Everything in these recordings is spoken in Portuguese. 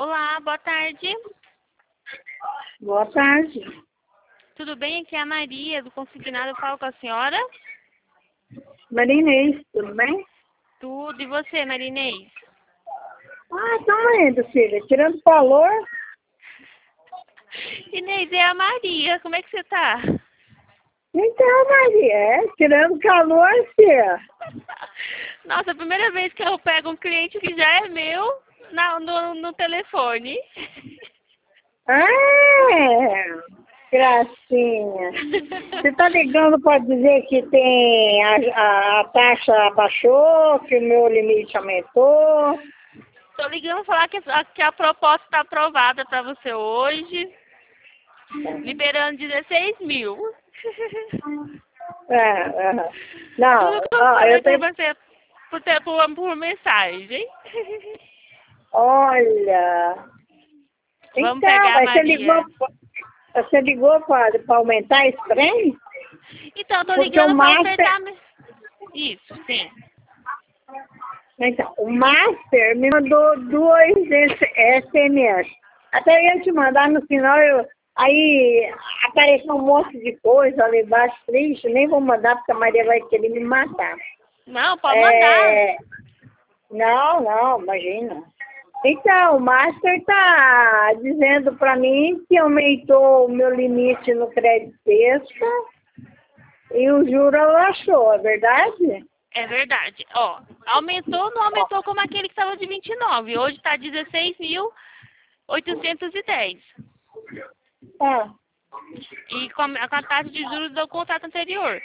Olá, boa tarde. Boa tarde. Tudo bem? Aqui é a Maria, do Consignado. Eu falo com a senhora? Marinês, tudo bem? Tudo. E você, Marinês? Estamos indo, filha. Tirando calor. Inês, é a Maria. Como é que você tá? Então, Maria, tirando calor, filha. Nossa, a primeira vez que eu pego um cliente que já é meu no telefone. Gracinha. Você tá ligando para dizer que tem a taxa abaixou, que o meu limite aumentou? Tô ligando pra falar que a proposta está aprovada para você hoje, liberando 16 mil. Não, Tudo que eu falei eu pra tenho... você por mensagem. Olha... Vamos Então, pegar a mas Maria. você ligou para aumentar esse trem? Então, eu tô Porque o ligando para Master... ofertar... Isso, sim. Então, o Master me mandou 2 SMS. Até eu ia te mandar no final, aí apareceu um monte de coisa ali embaixo, triste. Nem vou mandar porque a Maria vai querer me matar. Não, pode mandar. Não, imagina. Então, o Master está dizendo para mim que aumentou o meu limite no crédito extra e o juro abaixou, é verdade? É verdade. Ó, aumentou, não aumentou como aquele que estava de 29. Hoje está 16.810. E com a taxa de juros do contrato anterior.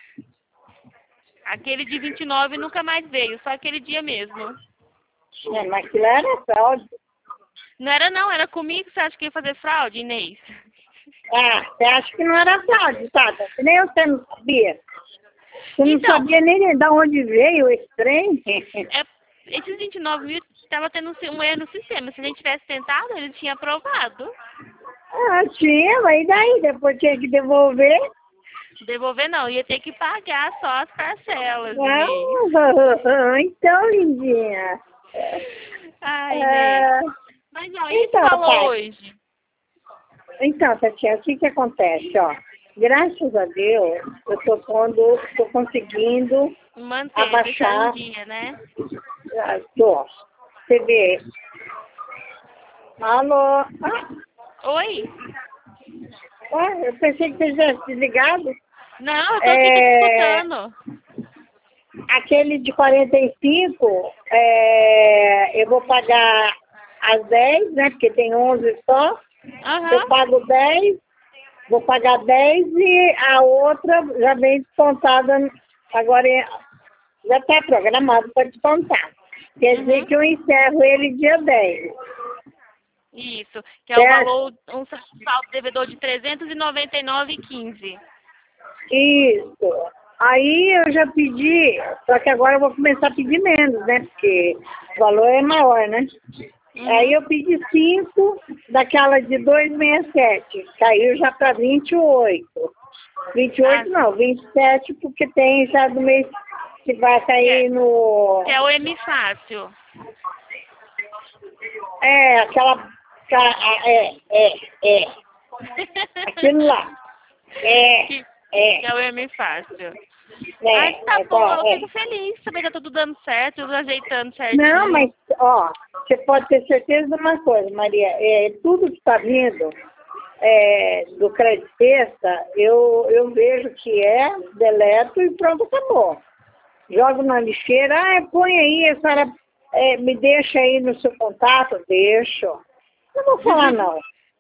Aquele de 29 nunca mais veio, só aquele dia mesmo. Mas aquilo era fraude. Não era não, era comigo. Você acha que ia fazer fraude, Inês? Você acha que não era fraude, tá? Nem você não sabia. Você não Então, sabia nem de onde veio esse trem? Esses 29 mil estava tendo um erro no sistema. Se a gente tivesse tentado, ele tinha aprovado. Tinha, mas e daí? Depois tinha que devolver. Devolver não, ia ter que pagar só as parcelas, Inês. Então, lindinha. Ai, Inês. Mas ó, e Então, falou pai. hoje? Então, Tatiana, o que acontece, ó? Graças a Deus, eu tô conseguindo Manter, deixar abaixar. em dia, né? Tô. Você vê. Alô? Oi? Eu pensei que você tivesse desligado. Não, eu tô aqui, tô te escutando. Aquele de 45, eu vou pagar as 10, né? Porque tem 11 só. Eu pago 10, vou pagar 10 e a outra já vem descontada. Agora já está programado para descontar. Quer dizer que eu encerro ele dia 10. Isso, que é o valor, um saldo devedor de 399,15. Isso. Aí eu já pedi, só que agora eu vou começar a pedir menos, né? Porque o valor é maior, né? Aí eu pedi 5 daquela de 267, caiu já para 28. 28 não, 27, porque tem já do mês que vai cair no... Que é o M Fácil. Aquela... Aquilo lá. Que é o M Fácil. Mas tá bom, eu fico feliz também, tá tudo dando certo, tudo ajeitando certinho. Não, mas, ó, você pode ter certeza de uma coisa, Maria, tudo que está vindo do crédito extra, eu vejo que deleto e pronto, acabou. Jogo na lixeira, põe aí, a senhora me deixa aí no seu contato, deixo. Não vou falar não.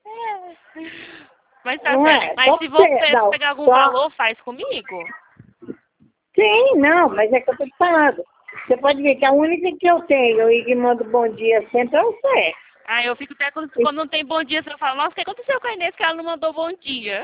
Mas tá certo. Mas se você pegar algum valor, faz comigo? Sim, não, mas é que eu tô te falando. Você pode ver que a única que eu tenho e que manda bom dia sempre é você. Eu fico até quando não tem bom dia, você fala, nossa, o que aconteceu com a Inês que ela não mandou bom dia?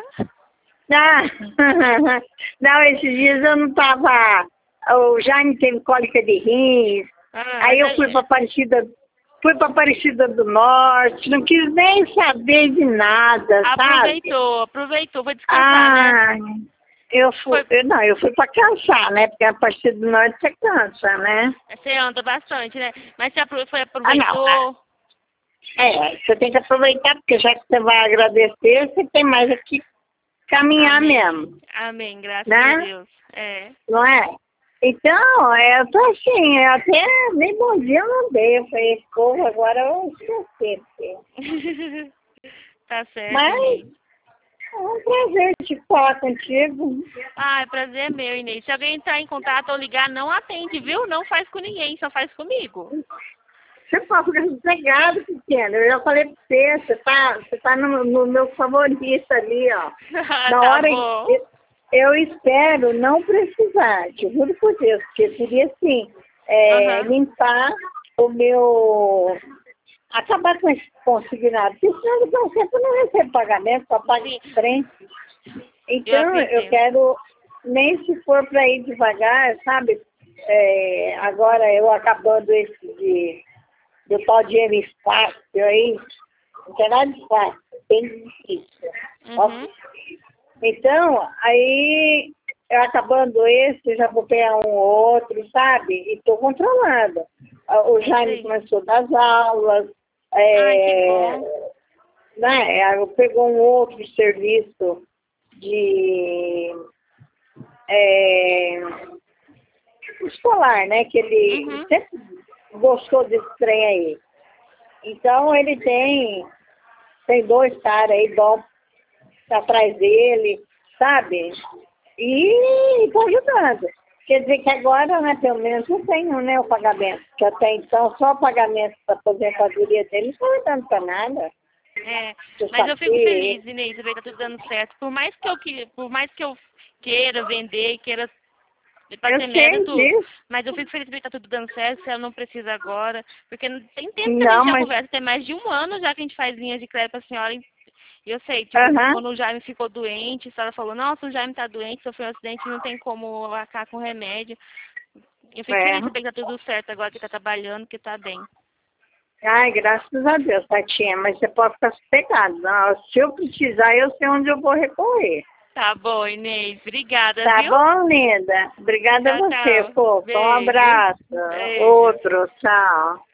Não, esses dias eu não tava... O Jaime teve cólica de rins, aí eu fui para Aparecida do Norte, não quis nem saber de nada, sabe? Aproveitou, foi descansar, né? Eu fui para cansar, né? Porque a partir do norte você cansa, né? Você anda bastante, né? Mas você aproveitou? Você tem que aproveitar, porque já que você vai agradecer, você tem mais aqui caminhar mesmo. Amém, graças a Deus. Não é? Então, eu tô assim, eu até nem bom dia eu não dei. Eu falei, povo, agora eu esqueci. Tá certo. Mas é um prazer te falar contigo. É prazer meu, Inês. Se alguém entrar em contato ou ligar, não atende, viu? Não faz com ninguém, só faz comigo. Você pode ficar sossegado, pequeno. Eu já falei pra você tá no meu favorito ali, ó. Na hora eu espero não precisar, te juro por Deus, porque seria assim, limpar o meu... Acabar com esse consignado, porque senão eu não recebo pagamento, só paga em frente. Então, eu quero, nem se for para ir devagar, sabe? Agora eu acabando esse do tal dinheiro fácil aí, não tem nada de fácil, bem difícil. Então, aí, eu acabando esse, já vou pegar um outro, sabe? E estou controlando. O Jaime começou das aulas, né? Pegou um outro serviço de escolar, né? Que ele sempre gostou desse trem aí. Então, ele tem 2 caras aí, bom, atrás dele, sabe? E estou ajudando. Quer dizer que agora, né, pelo menos eu tenho, né, o pagamento. Que até então, só o pagamento da aposentadoria dele não está dando para nada. Mas eu fico feliz, Inês, ver que tá tudo dando certo. Por mais que eu queira vender, queira fazer mérito, mas eu fico feliz ver que tá tudo dando certo, se ela não precisa agora. Porque não tem tempo que a gente já conversa, tem mais de 1 ano já que a gente faz linhas de crédito pra senhora. E eu sei, tipo, quando o Jaime ficou doente, a senhora falou, nossa, o Jaime tá doente, sofreu um acidente, não tem como acabar com remédio. Eu fico feliz de saber que tá tudo certo agora, que tá trabalhando, que tá bem. Ai, graças a Deus, Tatinha, mas você pode ficar sossegado. Se eu precisar, eu sei onde eu vou recorrer. Tá bom, Inês. Obrigada, viu? Tá bom, linda. Obrigada a você, pô. Um abraço. Beijo. Outro, tchau.